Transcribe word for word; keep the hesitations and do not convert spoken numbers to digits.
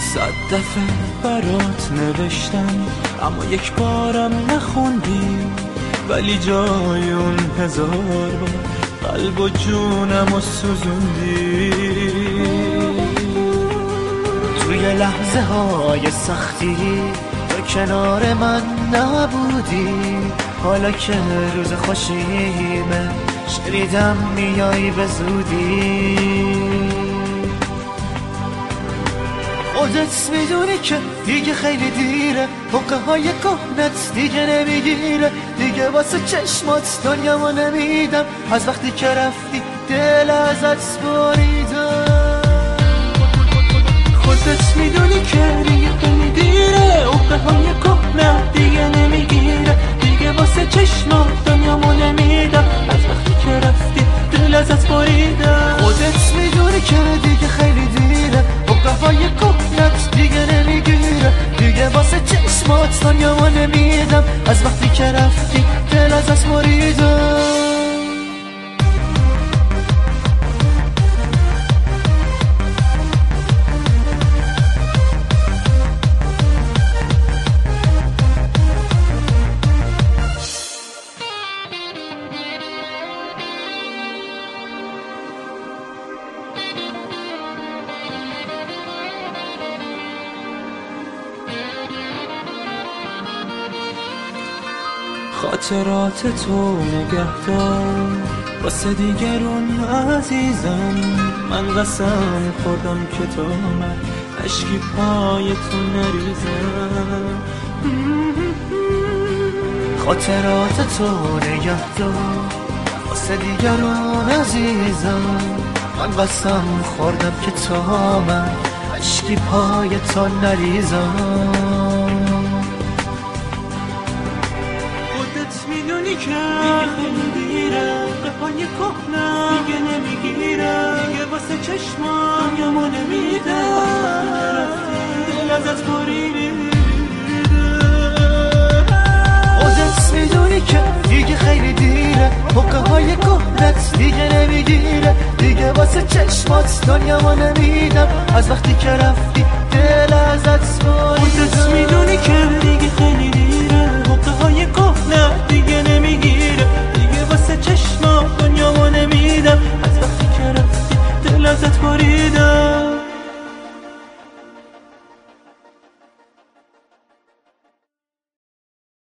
صد دفعه برات نوشتم اما یک بارم نخوندی، ولی جای اون هزار بار قلب و جونم و سوزوندی. توی لحظه های سختی تو کنار من نبودی، حالا که روز خوشیمه شنیدم میای به زودی. خودت میدونی که دیگه خیلی دیره، حقه های کهنت دیگه نمیگیره، دیگه واسه چشمات دنیامو نمیدم، از وقتی که رفتی دل ازت بریدم. خودت میدونی که دیگه خیلی دیره، حقه های کهنت دیگه نمیگیره، دیگه واسه چشمات دنیامو نمیدم، از وقتی که رفتی دل ازت بریدم. خودت میدونی که دیگه خیلی دیره، حقه های کهنت دیگه نمیگیره، دیگه واسه چشمات دنیامو نمیدم، از وقتی که رفتی دل ازت بریدم. خاطرات تو نگهدار واسه دیگرون عزیزم، من قسم خوردم که تا من عشقی پای تو نریزم. خاطرات تو نگهدار واسه دیگرون عزیزم، من قسم خوردم که تا من عشقی پای تو نریزم. میدونی که دیگه خیلی دیره، قفای کهنه دیگه نمیگیره، دیگه واسه چشمان دنیامو نمیده، دل ازت بریده. خودت میدونی که دیگه خیلی دیره، حقه های کهنت دیگه نمیگیره، دیگه واسه چشمات دنیامو نمیدم، از وقتی که رفتی دل ازت بریده.